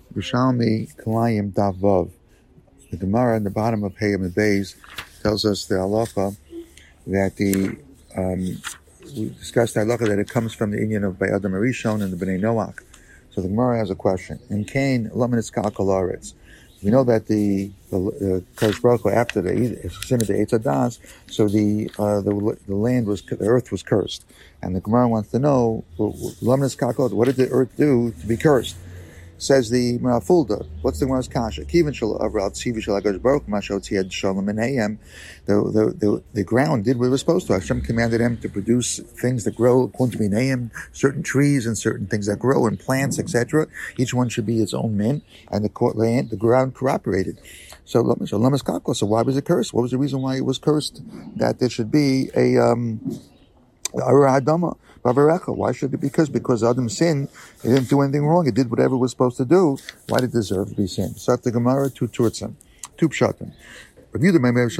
Yerushalmi Kalayim Davav. The Gemara in the bottom of Hayim and Bays tells us the halacha that we discussed the halacha that it comes from the Indian of Bayadam Arishon and the Bnei Noach. So the Gemara has a question. In Cain, Lamanitz Kalkalaretz. We know that the Kodesh Baruch Hu, after the sin of the Eitz Hadas, so the land the earth was cursed, and the Gemara wants to know, Lamanitz Kalkalaretz, what did the earth do to be cursed? Says the Fulda. What's the Gemara's kasha? Kivin shel avral tzivi shel Hakadosh Baruch Hu mashal tziad shalom menayim. The ground did what it was supposed to. Hashem commanded him to produce things that grow according to menayim, certain trees and certain things that grow and plants, etc. Each one should be its own min, and the ground cooperated. So lamas kakla. So why was it cursed? What was the reason why it was cursed? That there should be a Adama. Why should it be cursed? Because Adam sinned, he didn't do anything wrong, he did whatever it was supposed to do. Why did it deserve to be sinned? Sat the Gemara, two pshatim. Because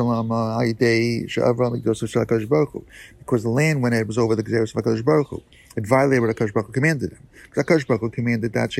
the land, when it was over the Gezeres of HaKadosh Baruch Hu, it violated what HaKadosh Baruch Hu commanded him. Because HaKadosh Baruch Hu commanded that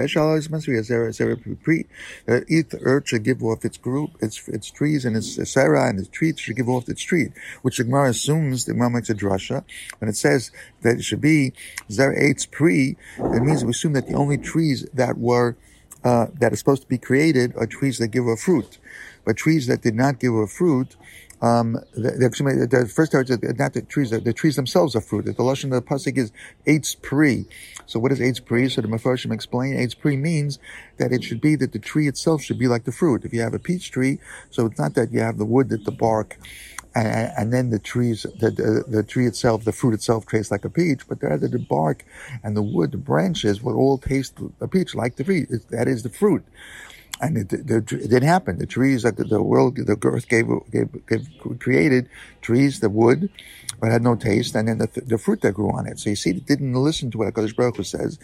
each earth should give off its trees, and its Sarah and its trees should give off its tree. Which the Gemara assumes, the Gemara makes a drasha, when it says that it should be Zera Eitz Pri, it means we assume that the only trees that were that are supposed to be created are trees that give off fruit. But trees that did not give off fruit, the first part is not the trees themselves are fruit. The lashon of the pasuk is eitz pri. So what is eitz pri? So the Mefarshim explain eitz pri means that it should be that the tree itself should be like the fruit. If you have a peach tree, so it's not that you have the wood, that the bark, and then the trees, the tree itself, the fruit itself tastes like a peach, but rather the bark and the wood, the branches would all taste a peach like the tree. That is the fruit. And it didn't happen. The trees that the earth created trees, the wood, but had no taste, and then the fruit that grew on it. So you see, it didn't listen to what HaKadosh Baruch Hu says.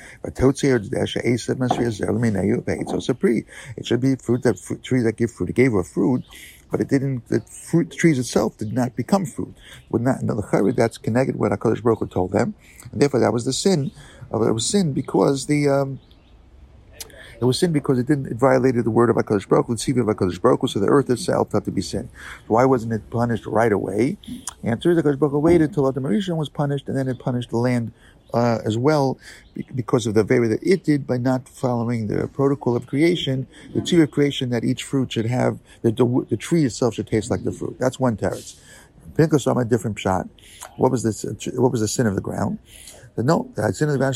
It should be trees that give fruit. It gave her fruit, but it didn't. The trees itself did not become fruit. That's connected what HaKadosh Baruch Hu told them, and therefore that was the sin. It was sin because it was sin because it violated the word of HaKadosh Baruch Hu, the tzivah of HaKadosh Baruch Hu, so the earth itself had to be sin. So why wasn't it punished right away? Answer is HaKadosh Baruch Hu waited until Adam Rishon was punished, and then it punished the land as well, because of the very that it did by not following the protocol of creation, the tzivah of creation, that each fruit should have, the tree itself should taste like the fruit. That's one teretz. Pinchas saw a different pshat. What was the sin of the ground? No, the sin of the ground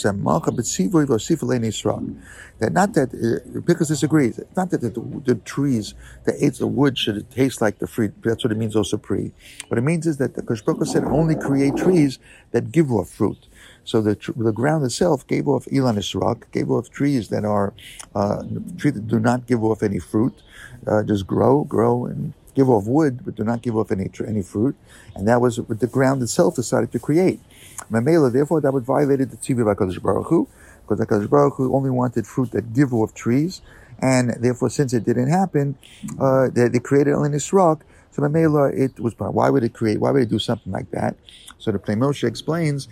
that not that Pinchas disagrees. It's not that the trees, the wood should taste like the fruit. That's what it means also pri. What it means is that the Kodesh Baruch Hu said only create trees that give off fruit. So the ground itself gave off Ilan Israk, gave off trees that are trees that do not give off any fruit, just grow and give off wood, but do not give off any fruit, and that was what the ground itself decided to create. Mamela, therefore, that would violated the tzivah of HaKadosh Baruch Hu, because HaKadosh Baruch Hu only wanted fruit that give off trees, and therefore, since it didn't happen, they created only this rock. So Mamela, it was. Why would it create? Why would it do something like that? So the Pnei Moshe explains,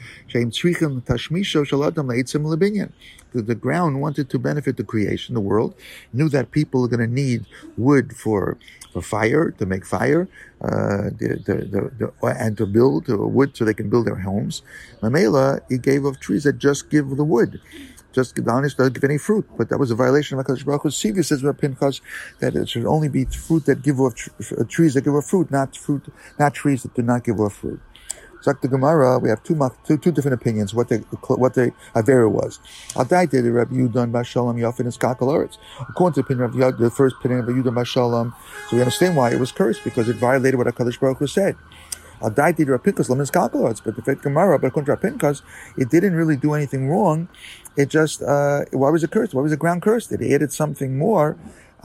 the ground wanted to benefit the creation, the world, knew that people are going to need wood for fire, to make fire, and to build wood so they can build their homes. Mamela, he gave off trees that just give the wood. Just doesn't give any fruit, but that was a violation of HaKadosh Baruch Hu. Siva says about Pinchas that it should only be fruit that give off trees that give off fruit, not trees that do not give off fruit. So the Gemara, we have two different opinions what the Avera was. Al-Dai did Rabbi Yudan Bashalom Yafin is Kakalaretz. According to the opinion of the first opinion of Yudan Bashalom, so we understand why it was cursed, because it violated what HaKadosh Baruch Hu said. Al-Dai did Rabbi Pinchas Lam is Kakalaretz, but the faith Gemara, but according to Rabbi Pinchas, it didn't really do anything wrong. It just why was it cursed? Why was the ground cursed? It added something more.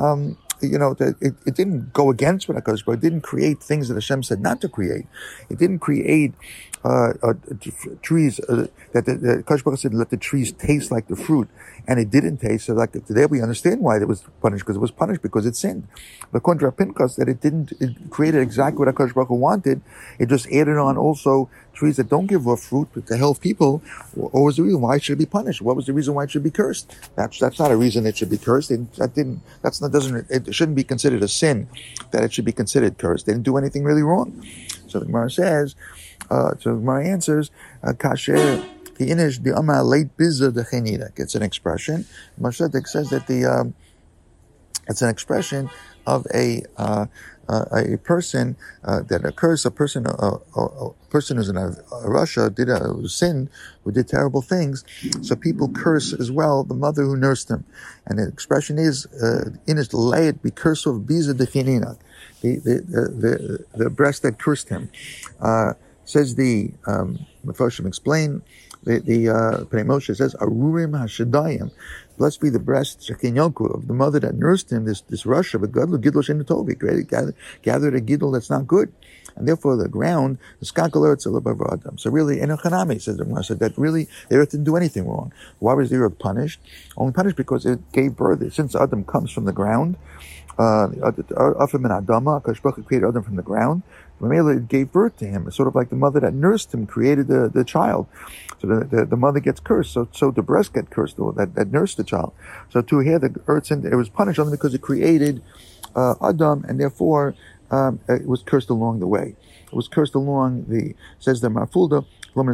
It didn't go against what HaKadosh Baruch Hu. It didn't create things that Hashem said not to create. It didn't create trees that the Kadosh Baruch Hu said, let the trees taste like the fruit, and it didn't taste. So like today we understand why it was punished, because it was punished because it sinned. But according to Pinchas, that it created exactly what Kadosh Baruch Hu wanted. It just added on also trees that don't give off fruit, but to help people. What was the reason why it should be punished? What was the reason why it should be cursed? That's not a reason it should be cursed. It shouldn't be considered a sin that it should be considered cursed. They didn't do anything really wrong. So the Gemara says, so the Gemara answers, kasher the inish the ama late bizah the chenida. It's an expression. Mashadik says that it's an expression of a person that occurs. A person who's in Russia did a sin, who did terrible things. So people curse as well the mother who nursed him, and the expression is inish layit be curse of biza the chenina, the breast that cursed him. Says the Mefarshim explain. The Pnei Moshe says, Arurim Hashadayim, blessed be the breast of the mother that nursed him, this Russia, but Gadlu Gidlo Shein Tovi, gathered a Gidl that's not good. And therefore the ground, the Skakal Eretz Elabava Adam. So really, Enochanami says the Gemara said that really the earth didn't do anything wrong. Why was the earth punished? Only punished because it gave birth. Since Adam comes from the ground, Afim and Adama, Kadosh Baruch Hu created Adam from the ground. It gave birth to him. It's sort of like the mother that nursed him created the child. So the mother gets cursed. So the breast gets cursed, that nursed the child. So to here the earth, it was punished only because it created Adam, and therefore it was cursed along the way. It was cursed along says the Marfulda, only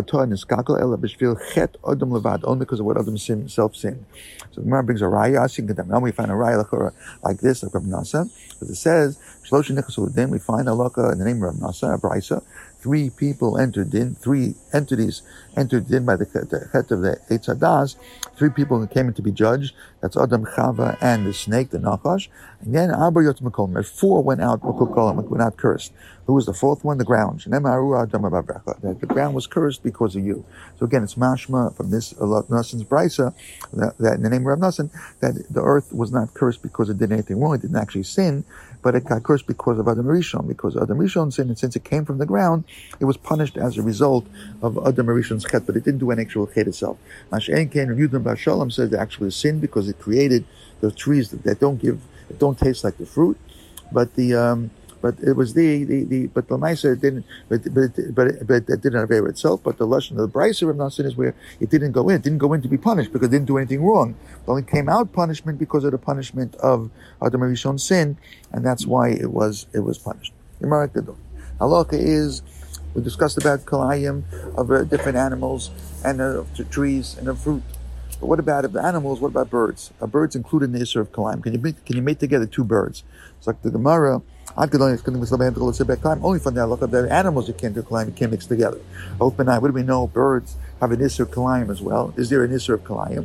because of what Adam self-sinned. So the Gemara brings a raya. Now we find a raya like this, like Rav Nasa. As it says, we find halakha in the name of Rav Nasa, a brisa. 3 people entered in, 3 entities entered in by the chet of the Eitz Hadas. 3 people came in to be judged. That's Adam, Chava, and the snake, the Nachash. And then 4 went out, went out cursed. Who was the 4th one? The ground. The ground was cursed because of you. So again, it's mashma from this Nassan's brisa, that in the name of Rav Nassan, that the earth was not cursed because it did anything wrong. It didn't actually sin, but it got cursed because of Adam Rishon. Because Adam Rishon sinned, and since it came from the ground, it was punished as a result of Adam Rishon's chet, but it didn't do an actual chet itself. Masha'en Ken Yudam Bar Shalom says it actually sinned because it created the trees that don't taste like the fruit, but it was but the Maisa didn't, but it didn't have itself. But the lashon of the Brisa of Nassin is where it didn't go in to be punished because it didn't do anything wrong. It only came out punishment because of the punishment of Adam Rishon's sin, and that's why it was punished. Halakha is, we discussed about kalayim of different animals and trees and of fruit. But what about the animals? What about birds? Birds included in the Isser of kalayim. Can you mate together 2 birds? It's like the Gemara. Only from the halakha of the animals you can't do kalayim, you can't mix together. Open eye. What do we know? Birds have an Isser of kalayim as well. Is there an Isser of kalayim?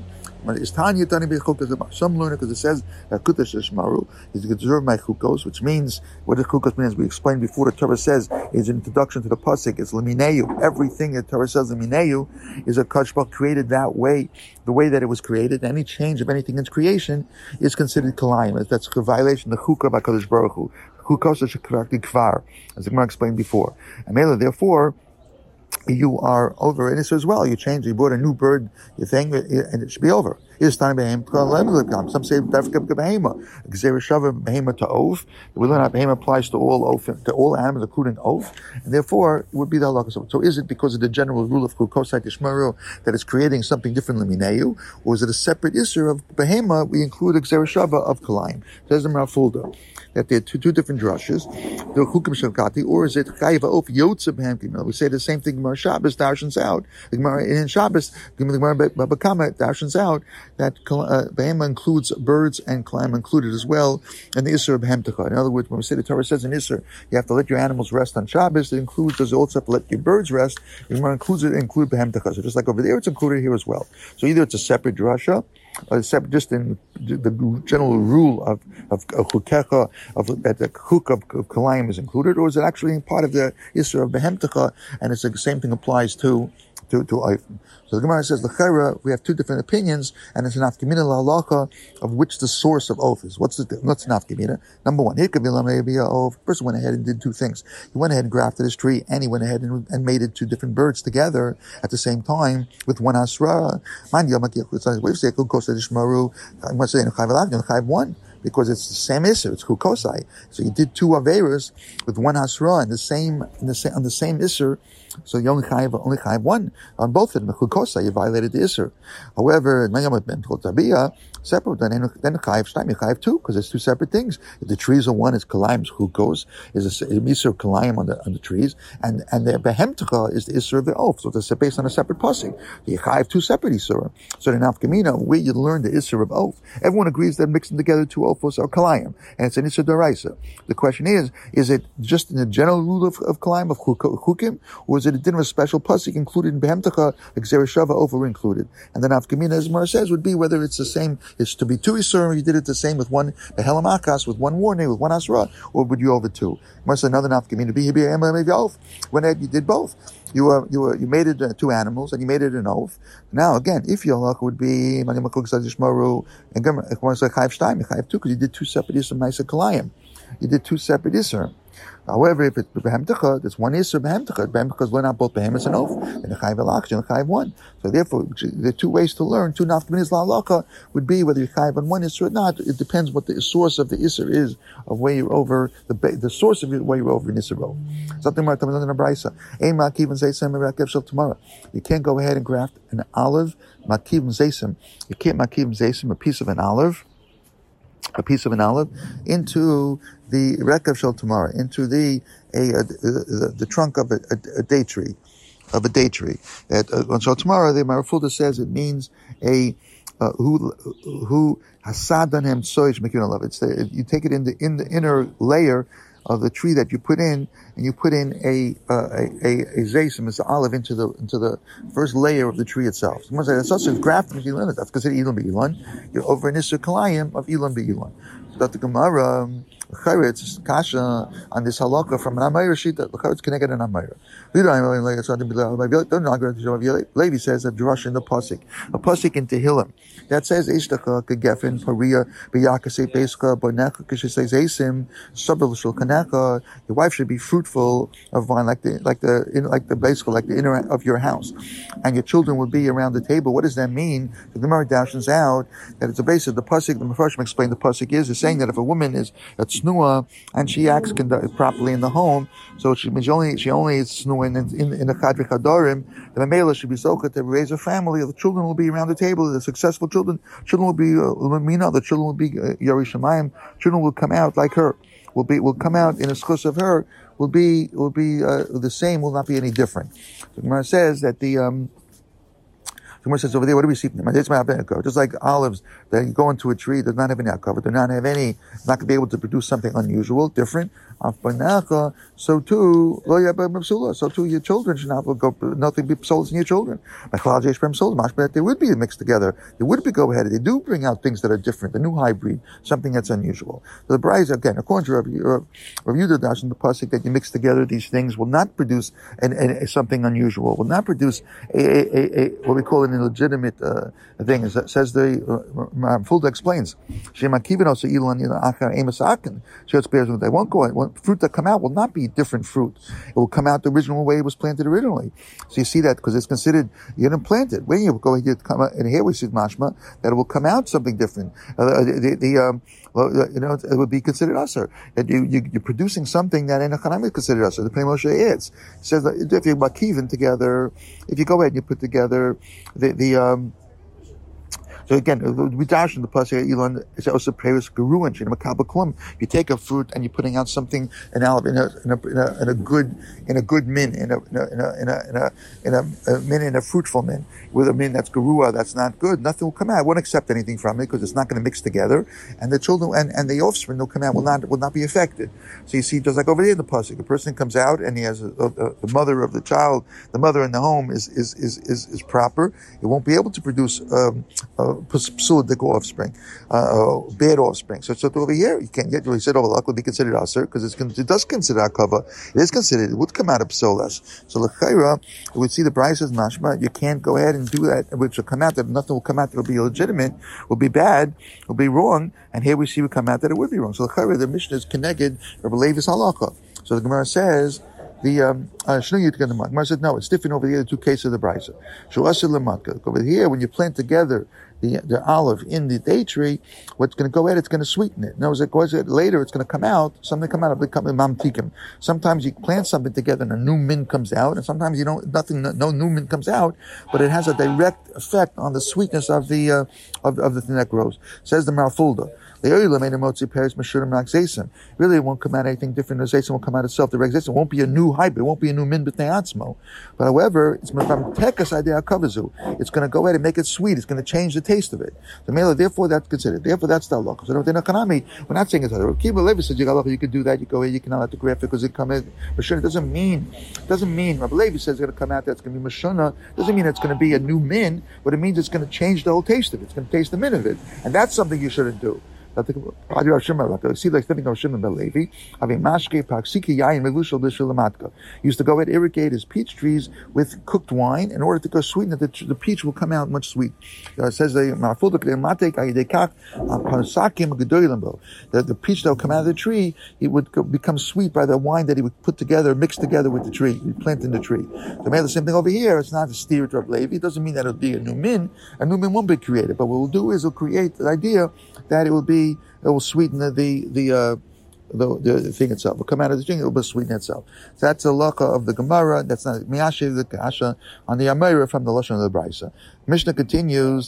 Some learn it because it says that Kutash Shmaru is to preserve my chukos, which means, what does chukos mean? As we explained before, the Torah says is an introduction to the pasuk. It's limineu. Everything that Torah says limineu is a Kadosh Baruch created that way, the way that it was created. Any change of anything in its creation is considered kalayim. That's a violation of the chukah by Kadosh Baruch Hu. Chukos is kvar, as the Gemara explained before. And therefore, you are over in this as well. You bought a new bird, you think, and it should be over. Some say behema. Behema to oaf. We learn how behema applies to all animals, including oaf, and therefore it would be the halakha. So is it because of the general rule of kukosai tishmaru that it's creating something different than mineu, or is it a separate isser of behema? We include exerishava of kalayim. Says the Marfulda that there are two different drushes. The chukim shavkati, or is it chayiv oaf yotze behemkim? We say the same thing. Gemara Shabbos darshans out. The Gemara in Shabbos, the Gemara Babakama darshans out that behema includes birds and kalayim included as well, and the isser of behemtecha. In other words, when we say the Torah says in isser, you have to let your animals rest on Shabbos. It includes, does also have to let your birds rest. The Gemara includes behemtecha. So just like over there, it's included here as well. So either it's a separate drasha, except just in the general rule of chukecha, that the chuk of kalayim is included, or is it actually part of the isser of behemtecha, and it's the same thing applies to to Oifen. So the Gemara says, L'chera, we have two different opinions, and it's an nafkamina la'alacha of which the source of oath is. What's nafkamina? Number one, person went ahead and did two things. He went ahead and grafted his tree, and he went ahead and mated two different birds together at the same time with one asra. One, because it's the same isser, it's kukosai. So you did two averas with one hasra on the same isser. So you only chayiv one on both of them. Kukosai, you violated the isser. However, separate, then chayiv shtaim, you chayiv two, because it's two separate things. If the trees are one, it's kalayim, it's kukos, is a isser kalayim on the trees, and the behemtecha is the isser of the oath. So it's based on a separate pasuk. You chayiv two separate isser. So the nafkamina, where you learn the isser of oath, everyone agrees that mixing together two oaths are kalayim, and it's an isser daraisa. The question is it just in the general rule of kalayim, of chukim, or is it a din of a special pasuk included in behemtecha, like zereshava oath were included? And the nafkamina, as Mar says, would be whether it's the same, it's to be two isur, you did it the same with one behelamakas, with one warning, with one asra, or would you over two? Mar says another nafkamina be when you did both. You mated two animals and you made it an oath. Now again, if your halacha would be and two, because you did two separate isur ma'aser kalayim. You did two separate isur. However, if it's behemtecha, there's one isur behemtecha because we're not both behemoths and oath, and the chayiv alach and the chayiv one. So therefore, there are two ways to learn. Two nafkaminas la'alacha would be whether you chayiv on one isur or not. It depends what the source of the isur is of where you're over the source of where you're over an isur row. Something more comes in a brisa. Ein makiv and zaysim merakev shel tomorrow. You can't go ahead and graft an olive makiv and zaysim. You can't makiv and zaysim a piece of an olive into the rekav shel tamara, into the trunk of a date tree, on shel tamara, the Marafulda says it means who hasad on him soish makin olav. It's you take it in the inner layer of the tree that you put in, and you put in a zaysim, it's an olive, into the first layer of the tree itself. Someone says that's also grafting ilan. That's considered ilan be'ilan. You're over an isur kalayim of ilan be'ilan. So that the Gemara Charetz kasha on this halakha from an Amayr Shita. The Charetz connected an Amayr. Levi says a drush in the pasuk, a pasuk in Tehillim that says Ishtacha kegefin paria biyakase beiska bonecha kishes esim sabel shel kanecha. Your wife should be fruitful of vine like the inner of your house, and your children will be around the table. What does that mean? The Gemara dashes out that it's a base of the pasuk. The Mefarshim explained the pasuk is saying that if a woman is a tsnua and she acts properly in the home, so she only is tsnua in the chadri chadarim, the mamela should be zocha to raise a family. The children will be around the table. The successful children will be lumina. The children will be yari shamayim. Children will come out like her. Will come out in a schus of her. Will be the same. Will not be any different. So Gemara says that the Gemara says over there, what do we see? Just like olives, that you go into a tree, does not have any cover, do not have any, not going to be able to produce something unusual, different. So too, your children should not go, nothing be souls in your children. But they would be mixed together. They would be go ahead. They do bring out things that are different, the new hybrid, something that's unusual. So the bride, again, according to Rav Yehuda Dash in the pasuk, that you mix together these things will not produce something unusual, will not produce what we call an illegitimate thing. As says the Fulda explains, they won't go. Fruit that come out will not be different fruit. It will come out the original way it was planted originally. So you see that because it's considered you didn't plant it. When you go ahead, come out, and here we see mashma that it will come out something different. It would be considered usher. That you're producing something that in a chanami is considered usher. The Pnei Moshe is. It says that if you're makivin together, if you go ahead and you put together so again, we dash in the pasuk Elon. It's also praise geruin shin makabel klum. You take a fruit and you're putting out something in a good min, in a min, in a fruitful min. With a min that's gerua, that's not good. Nothing will come out. I won't accept anything from it because it's not going to mix together, and the children and the offspring will come out will not be affected. So you see, just like over there in the pasuk, a person comes out and he has the mother of the child, the mother in the home is proper. It won't be able to produce psudic offspring, bad offspring. So over here, you can't get, he said, luck would be considered aser, because it does consider akava. It is considered, it would come out of psolas. So l'chayra, we would see the Bryce says mashma, you can't go ahead and do that, which will come out, that nothing will come out that will be illegitimate, will be bad, will be wrong, and here we see we come out that it would be wrong. So l'chayra, the Mishnah is connected, Rabbi Levi's halacha. So the Gemara says, the Gemara said, no, it's different over the other two cases of the Bryce. Over here, when you plant together the olive in the day tree, what's going to go at it's going to sweeten it. No, as it goes later, it's going to come out, something come out, it'll become mamtikim. Sometimes you plant something together and a new min comes out, and sometimes no new min comes out, but it has a direct effect on the sweetness of the thing that grows. Says the Marfulda. Really, it won't come out anything different. The zaysim will come out itself. The zaysim won't be a new hybrid. It won't be a new min b'tnei atzmo. But however, it's going to go ahead and make it sweet. It's going to change the taste of it. Therefore, that's considered. Therefore, that's the halacha. So we're not saying it's halacha. Kiva Levi says you can do that. You go ahead. You cannot let the graphic because it come in. It doesn't mean. Rabbi Levi says it's going to come out. That's going to be mashana. Doesn't mean it's going to be a new min. But it means it's going to change the whole taste of it. It's going to taste the min of it, and that's something you shouldn't do. See, like stepping on Shimon ben Levi, having mashke paksiki yayin mevushal b'shulamatka. He used to go and irrigate his peach trees with cooked wine in order to go sweeten it. The peach will come out much sweet. It says the peach that will come out of the tree, it would become sweet by the wine that he would put together, mix together with the tree, he plant in the tree. So the same thing over here. It's not a steer to Levi. It doesn't mean that it'll be a new min. A new min won't be created. But what we'll do is we'll create the idea that it will sweeten the thing itself. It will come out of the thing, it will sweeten itself. So that's the halacha of the Gemara. That's not Miyashiv the Kasha on the Amira from the Lashon of the Brisa. Mishnah continues,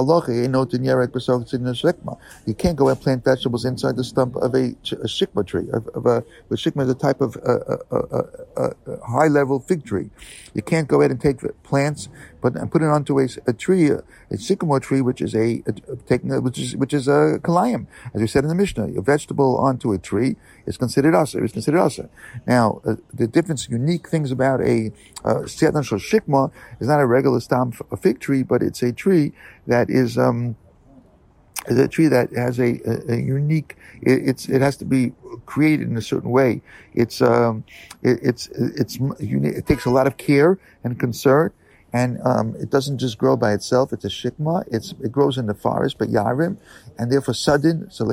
you can't go and plant vegetables inside the stump of a shikma tree. Shikma is a type of high-level fig tree. You can't go ahead and take plants and put it onto a tree, a sycamore tree, which is a kalayim. As we said in the Mishnah, a vegetable onto a tree is considered aser. It's considered aser. Now, the difference, unique things about a setan shel shikma is not a regular stam, a fig tree, but it's a tree that is a tree that has a unique. It has to be created in a certain way. It's unique. It takes a lot of care and concern. And it doesn't just grow by itself. It's a shikma. It grows in the forest, but yarim, and therefore sudden. So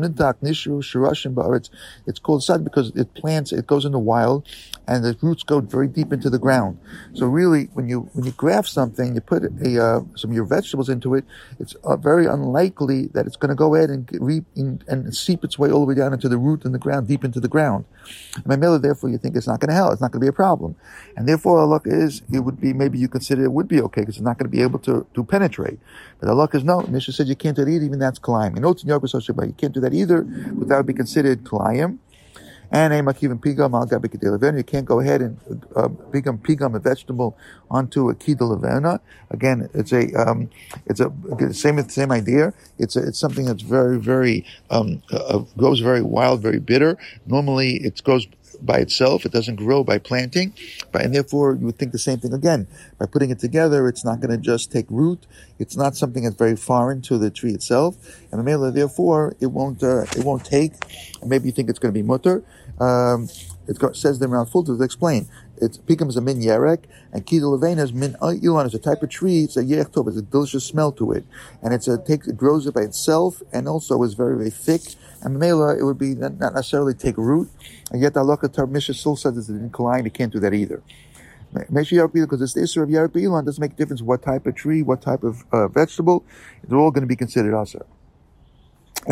it's called sudden because it goes in the wild, and the roots go very deep into the ground. So really, when you graft something, you put some of your vegetables into it. It's very unlikely that it's going to go ahead and seep its way all the way down into the root in the ground, deep into the ground. And therefore, you think it's not going to help. It's not going to be a problem, and therefore, Allah is it would be maybe you consider it would be okay because it's not going to be able to penetrate. But Allah is no. Mishnah said you can't do that either. Even that's kalayim. You can't do that either, but that would be considered kalayim. And a makiv pigam al gabi kedei. You can't go ahead and pigam a vegetable onto a kidei levena. Again, it's a same idea. It's something that's very very grows very wild, very bitter. Normally, it grows by itself. It doesn't grow by planting, and therefore you would think the same thing again. By putting it together, it's not going to just take root. It's not something that's very foreign to the tree itself, and therefore it won't take. And maybe you think it's going to be mutter. It says them around full to explain. It becomes a min yerek, and kidei levena is min ilan. It's a type of tree. It's a yerek tov. It's a delicious smell to it, and it grows it by itself, and also is very very thick. And Mela, it would be not necessarily take root, and yet the halacha Mishnah still says it's in kalayim. You can't do that either. Make sure Yarek because it's the issue of Yarek Ilan. Doesn't make a difference what type of tree, what type of vegetable. They're all going to be considered aser. You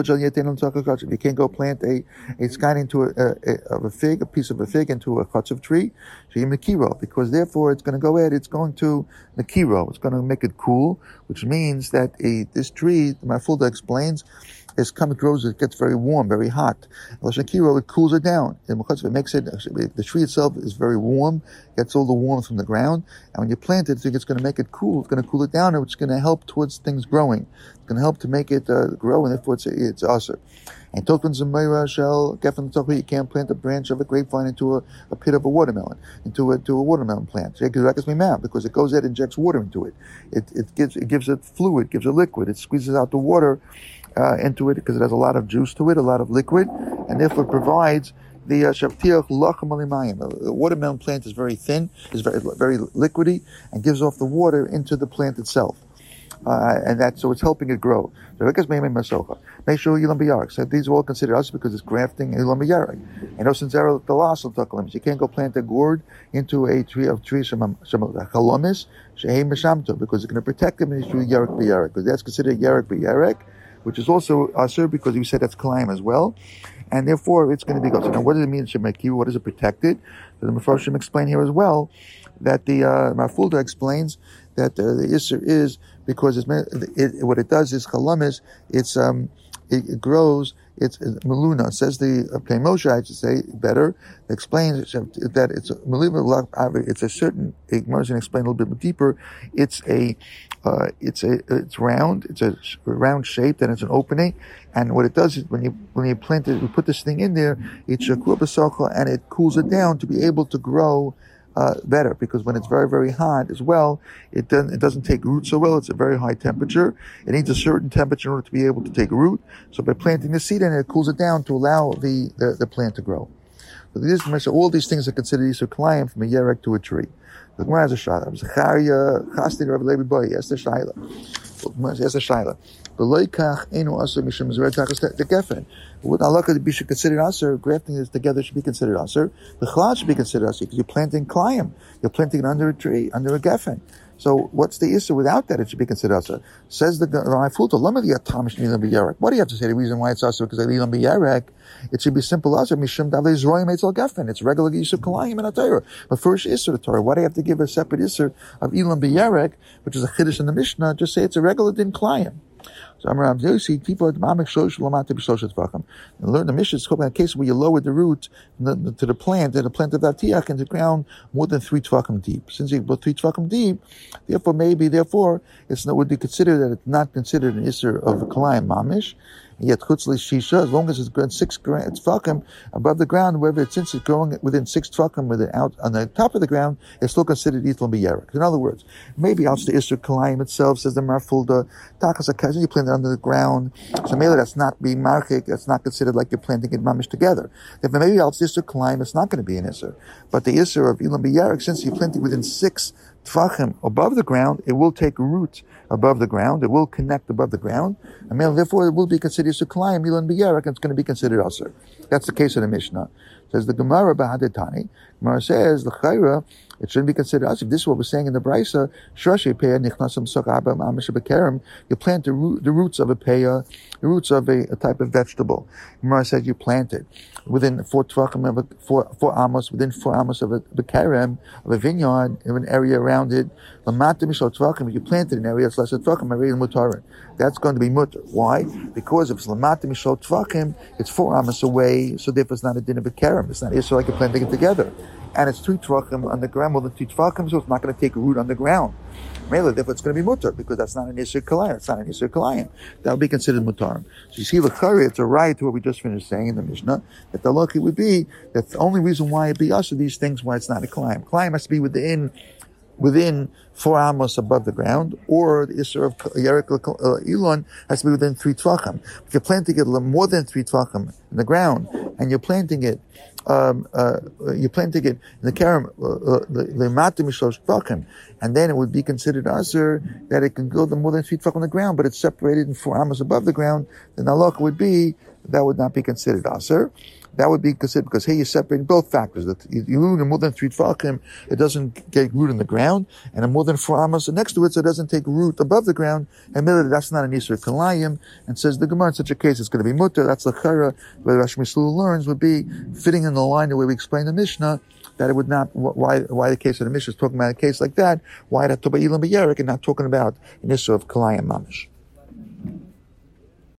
can't go plant a skin into a piece of a fig into a chutz of tree, because therefore it's going to go ahead, it's going to nekiro, it's going to make it cool, which means that this tree, my Fulda explains, grows, it gets very warm, very hot. It cools it down. It makes it, the tree itself is very warm, gets all the warmth from the ground, and when you plant it, it's going to make it cool, it's going to cool it down, and it's going to help towards things growing. It's going to help to make it grow, and therefore it's aser. And Tokens and Meira shall Geffen, you can't plant a branch of a grapevine into a pit of a watermelon, into a watermelon plant. Because it goes there and injects water into it. It gives it fluid, gives it liquid. It squeezes out the water into it because it has a lot of juice to it, a lot of liquid, and therefore provides the shavtiach lachem alimayim. The watermelon plant is very thin, is very liquidy, and gives off the water into the plant itself. And so it's helping it grow. Make sure Ilam B'Yarak. So these are all considered us because it's grafting Ilam B'Yarak. And also since you can't go plant a gourd into a tree of chalomis shehem meshamto because it's going to protect them in the tree Yarak B'Yarak because that's considered Yarak B'Yarak, which is also asur because we said that's climb as well, and therefore it's going to be good. So now, what does it mean shemeki? What is it protected? So the Mefarshim explain here as well that the Marfulda explains that the Isser is because what it does is chalamis. It grows. It's meluna. Says the Pnei Moshe, I should say better. Explains that it's meluna. It's a certain. Gemara can explain a little bit deeper. It's round. It's a round shape. Then it's an opening. And what it does is when you plant it, you put this thing in there. It's shakur b'socha, and it cools it down to be able to grow better, because when it's very, very hot as well, it doesn't take root so well. It's a very high temperature. It needs a certain temperature in order to be able to take root. So by planting the seed in it cools it down to allow the plant to grow. So all these things are considered Yisur Kalayim from a yerek to a tree. The Gemara has a shayla. Zechariah Chastin Rav Levi Boy. Yes, the shayla. Yes, the shayla. The loikach enu asur mishum zeret tachas the gefen. What halakha should consider asur, grafting this together should be considered asur. The chalad should be considered asur because you're planting klayim. You're planting it under a tree, under a gefen. So what's the issue without that? It should be considered asur. Says the Ra'afulta, lama the atamish nilam b'yarek. What do you have to say? The reason why it's asur because of nilam b'yarek. It should be simple asur mishum davei zroyim etzel gefen. It's regular yisur kalayim in a Torah. But first isur the Torah. Why do you have to give a separate isur of ilam b'yarek, which is a chiddush in the Mishnah? Just say it's a regular din kalayim. So I'm Rav Yossi, people at Mamek Shlosh Lamata B'Shlosh Tvachim. And learn the Mishnah is called in a case where you lower the root to the plant, and the plant of that tiach into the ground more than 3 tvachim deep. Since you go 3 tvachim deep, therefore would be considered that it's not considered an isser of a kalayim mamish. Yet chutzli shisha, as long as it's going 6 tvachim above the ground, since it's growing within 6 tvachim out on the top of the ground, it's still considered itl b'yerek. In other words, maybe out the isser kalayim itself, says the Marfulda, takas akazin, you plant it under the ground, so maybe that's not being markik, that's not considered like you're planting it mamish together. If maybe out the isser kalayim, it's not going to be an isser, but the isser of ilam b'yerek, since you plant it within 6 tvachim above the ground, it will take root above the ground, it will connect above the ground, and therefore it will be considered Suklayim, Ilan B'Yarek, and it's going to be considered Asr. That's the case of the Mishnah. Says the Gemara Bahadetani. Gemara says, L'chayra, it shouldn't be considered Asr. This is what we're saying in the Brisa. Shrashi Peah Nichnasam Sakabam Amish Bekerem. You plant the roots of a peah, the roots of a type of vegetable. Gemara says you plant it within 4 tvachim of 4 amos, within 4 amos of a bekerem, of a vineyard, of an area around it. Lamata Mishal Tvachim, if you plant it in an area that's less than tvachim, Mutarin. That's going to be mutter. Why? Because if it's Lamata Mishal Tvachim, it's 4 amos away, so therefore it's not a din of bekerem. It's not so like you're planting it together. And it's 3 tvachim on the ground, more than 3 tvachim, so it's not going to take root on the ground. Mainly, therefore, it's going to be mutar, because that's not an isur kalayim. It's not an isur kalayim. That would be considered mutar. So you see, l'chari, it's a right to what we just finished saying in the Mishnah, that the lucky would be that the only reason why it be us are these things why it's not a kalayim. Kalayim has to be within 4 amos above the ground, or the isur of Yerek Elon has to be within 3 tvachim. If you're planting it more than 3 tvachim in the ground, and you're planting it in the karam, the matim mishlosh tvachim, and then it would be considered asur that it can go more than 3 tvachim on the ground, but it's separated in 4 amos above the ground. Then the halakha would be that would not be considered asur. That would be considered, because here you're separating both factors. That you more than 3 tvachim, it doesn't take root in the ground, and more than 4 amos next to it, so it doesn't take root above the ground. And that's not an isur kalayim. And says the Gemara, in such a case, it's going to be mutter. That's the chara. Where Rashi Mishlul learns would be fitting in the line the way we explain the Mishnah. That it would not. Why the case of the Mishnah is talking about a case like that? Why that talk about ilam b'yerek and not talking about an isur of kalayim mamish?